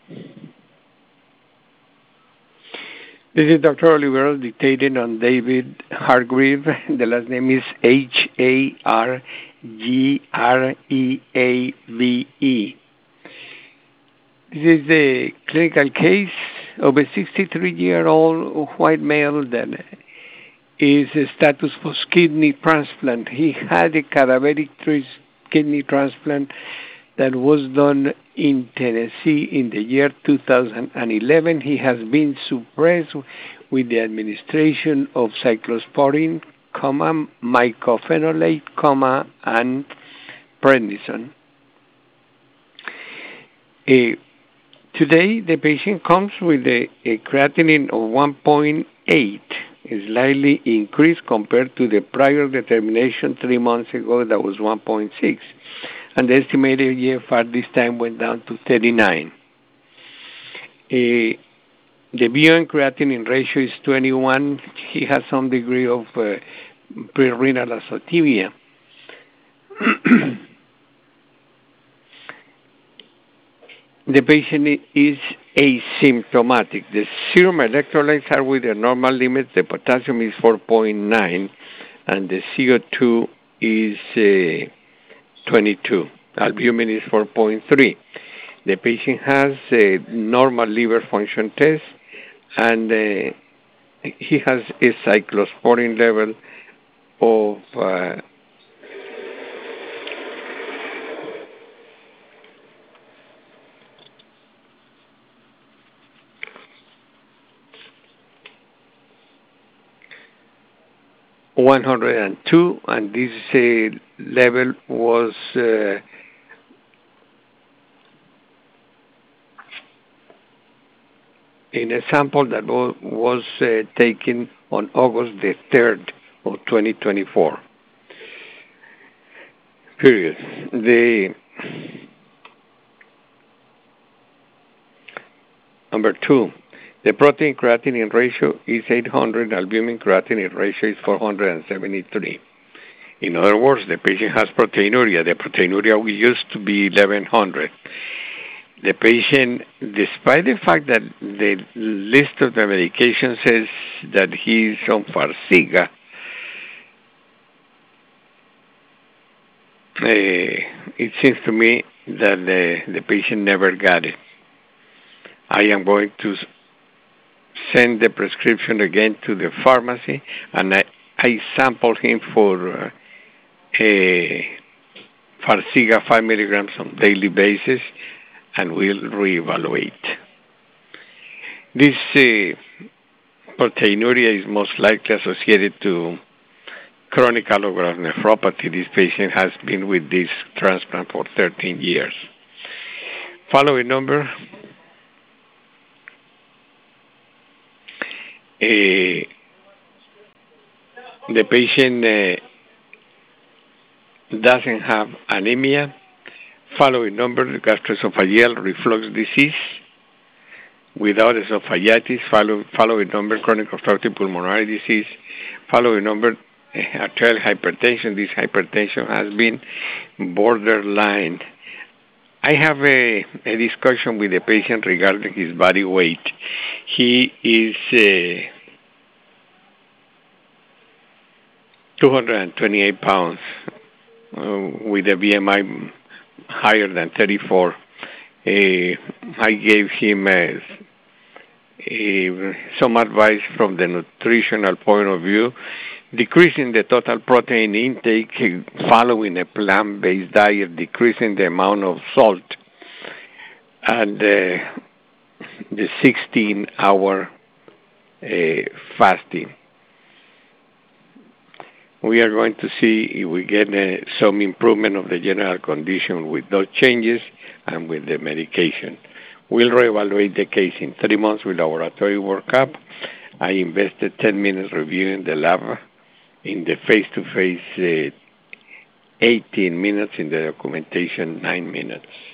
This is Dr. Oliveros dictated on David Hargreave. The last name is Hargreave. This is the clinical case of a 63-year-old white male that is status for kidney transplant. He had a cadaveric kidney transplant that was done in Tennessee in the year 2011. He has been suppressed with the administration of cyclosporine, mycophenolate, and prednisone. Today, the patient comes with a creatinine of 1.8, slightly increased compared to the prior determination 3 months ago that was 1.6. And the estimated EFR this time went down to 39. The BUN creatinine ratio is 21. He has some degree of prerenal azotemia. The patient is asymptomatic. The serum electrolytes are with the normal limits. The potassium is 4.9, and the CO2 is 22. Albumin is 4.3. The patient has a normal liver function test, and he has a cyclosporine level of 102, and this level was in a sample that was taken on August the 3rd of 2024. Period. Number 2. The protein creatinine ratio is 800, albumin creatinine ratio is 473. In other words, the patient has proteinuria. The proteinuria used to be 1100. The patient, despite the fact that the list of the medication says that he's on Farxiga, it seems to me that the patient never got it. I am going to send the prescription again to the pharmacy, and I sample him for Farxiga 5 milligrams on daily basis, and we'll reevaluate. This proteinuria is most likely associated to chronic allograft nephropathy. This patient has been with this transplant for 13 years. Following number. The patient doesn't have anemia. Following number, gastroesophageal reflux disease without esophagitis. Following number, chronic obstructive pulmonary disease. Following number, arterial hypertension. This hypertension has been borderline. I have a discussion with the patient regarding his body weight. He is 228 pounds with a BMI higher than 34. I gave him some advice from the nutritional point of view, decreasing the total protein intake following a plant-based diet, decreasing the amount of salt, and the 16-hour fasting. We are going to see if we get some improvement of the general condition with those changes and with the medication. We'll reevaluate the case in 3 months with laboratory workup. I invested 10 minutes reviewing the lab, in the face-to-face 18 minutes, in the documentation 9 minutes.